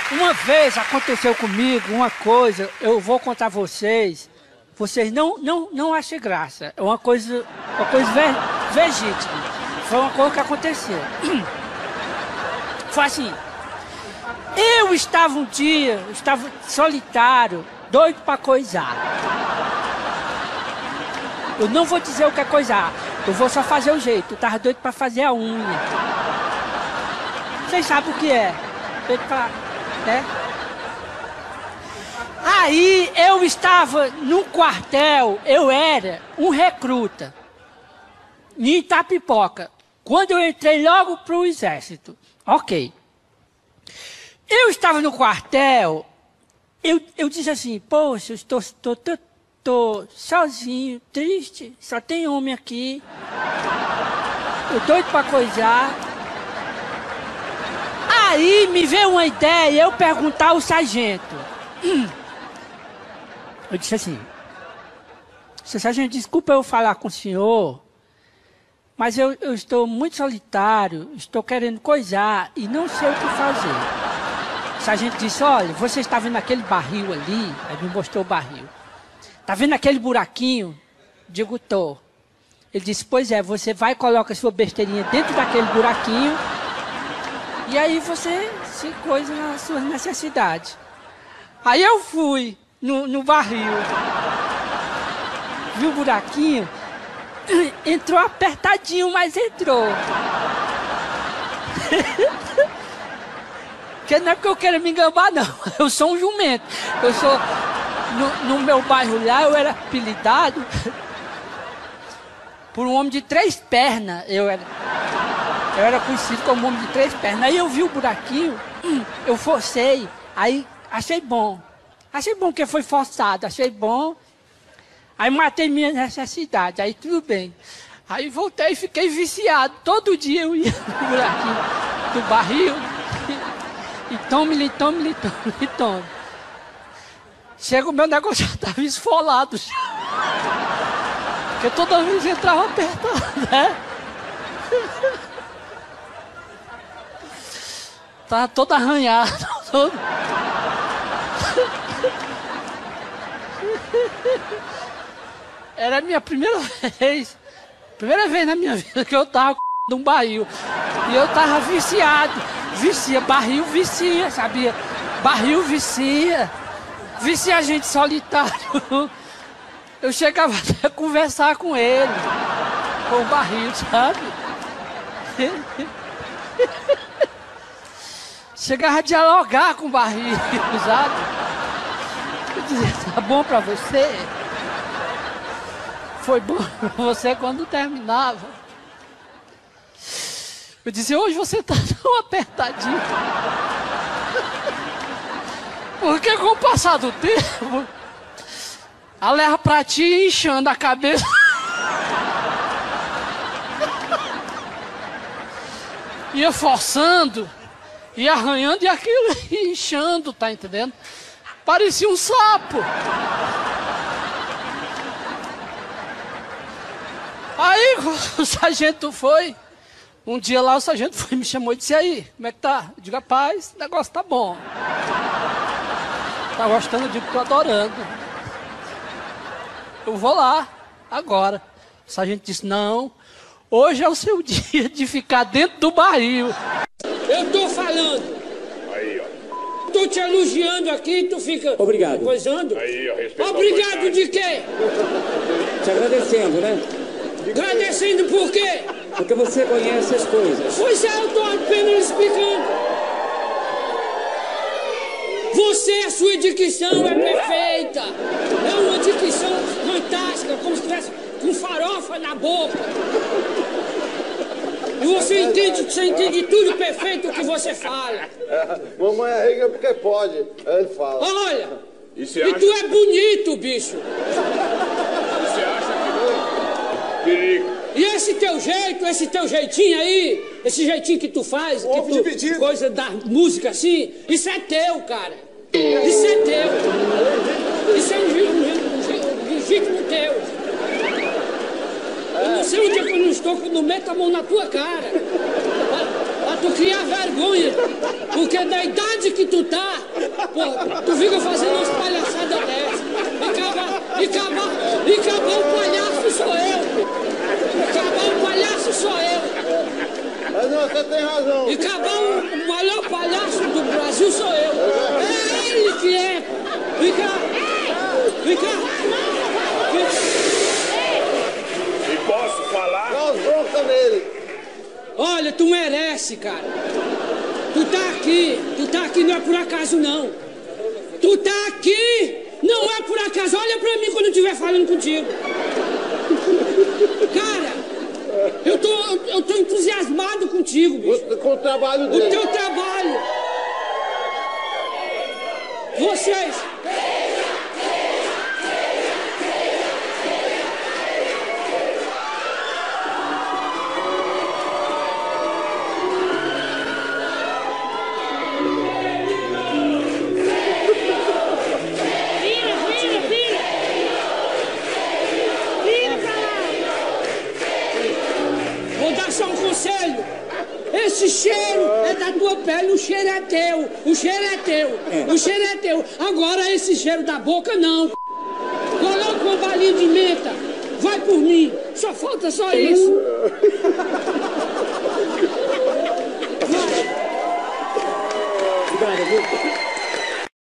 Uma vez aconteceu comigo uma coisa, eu vou contar a vocês. Vocês não achem graça. É uma coisa legítima. Foi uma coisa que aconteceu. Foi assim. Eu estava um dia, solitário, doido pra coisar. Eu não vou dizer o que é coisar. Eu vou só fazer o jeito. Eu tava doido pra fazer a unha. Vocês sabem o que é? Doido pra... né? Aí eu estava num quartel, eu era um recruta. Em Itapipoca. Quando eu entrei logo pro exército. Ok. Eu estava no quartel, eu disse assim, poxa, eu estou sozinho, triste, só tem homem aqui. Eu doido pra coisar. Aí me veio uma ideia, eu perguntar ao sargento. Eu disse assim, seu sargento, desculpa eu falar com o senhor, mas eu estou muito solitário, estou querendo coisar e não sei o que fazer. O sargento disse, olha, você está vendo aquele barril ali? Aí me mostrou o barril. Está vendo aquele buraquinho? Digo, tô. Ele disse, pois é, você vai e coloca a sua besteirinha dentro daquele buraquinho e aí você se coisa nas suas necessidades. Aí eu fui no barril. Vi o buraquinho, entrou apertadinho, mas entrou. Porque não é porque eu quero me engambar, não. Eu sou um jumento. Eu sou... No meu bairro lá, eu era apelidado por um homem de 3 pernas. Eu era conhecido como homem de 3 pernas. Aí eu vi o buraquinho, eu forcei. Aí achei bom. Achei bom porque foi forçado, achei bom. Aí matei minha necessidade, aí tudo bem. Aí voltei e fiquei viciado. Todo dia eu ia no buraquinho do barril. E tome. Chega o meu negócio já estava esfolado. Porque toda vez entrava apertado, né? Tava todo arranhado. Todo... Era a minha primeira vez na minha vida que eu tava de um barril. E eu tava viciado. Barril vicia, sabia? Barril vicia. Vicia a gente solitário. Eu chegava até a conversar com ele. Com o barril, sabe? Chegava a dialogar com o barril, sabe? Eu dizia, tá bom pra você? Foi bom pra você quando terminava. Eu dizia, hoje você tá tão apertadinho. Porque com o passar do tempo, a leva pra ti inchando a cabeça. Ia forçando, ia arranhando e aquilo ia inchando, tá entendendo? Parecia um sapo. Aí o sargento foi, um dia lá o sargento foi, me chamou e disse, aí, como é que tá? Eu digo, rapaz, o negócio tá bom. Tá gostando? Eu digo, tô adorando. Eu vou lá, agora. O sargento disse, não, hoje é o seu dia de ficar dentro do barril. Eu tô falando. Aí, ó. Tô te elogiando aqui, tu fica... Obrigado. Coisando. Aí, ó, respeito. Obrigado de quê? Te agradecendo, né? Agradecendo por quê? Porque você conhece as coisas. Pois é, eu tô apenas explicando. A sua dicção é perfeita. É uma dicção fantástica, como se estivesse com farofa na boca. E você entende tudo perfeito o que você fala. Mamãe arrega porque pode. Aí ele fala. Olha, e tu é bonito, bicho. Você acha que não? Perigo. E esse teu jeitinho aí, esse jeitinho que tu faz, que tu, coisa da música assim, isso é teu, cara. Isso é teu. Isso é um legítimo teu. Eu não sei onde é que eu não estou quando meto a mão na tua cara. Pra tu criar vergonha. Porque da idade que tu tá, porra. Tu fica fazendo umas palhaçadas dessas. E acabar o palhaço sou eu. Acabar o palhaço sou eu. Mas não, você tem razão. E acabar o maior palhaço do Brasil sou eu. É ele que é. Vem cá. E posso falar? Dá os broncas nele. Olha, tu merece, cara. Tu tá aqui não é por acaso, não. Tu tá aqui, não é por acaso. Olha pra mim quando eu estiver falando contigo. Cara, eu tô entusiasmado contigo, bicho. Com o trabalho dele. O teu trabalho. Vocês. Vou dar só um conselho. Esse cheiro é da tua pele, o cheiro é teu. O cheiro é teu. Agora esse cheiro da boca não. Coloca uma balinha de menta. Vai por mim. Só falta só isso. Vai.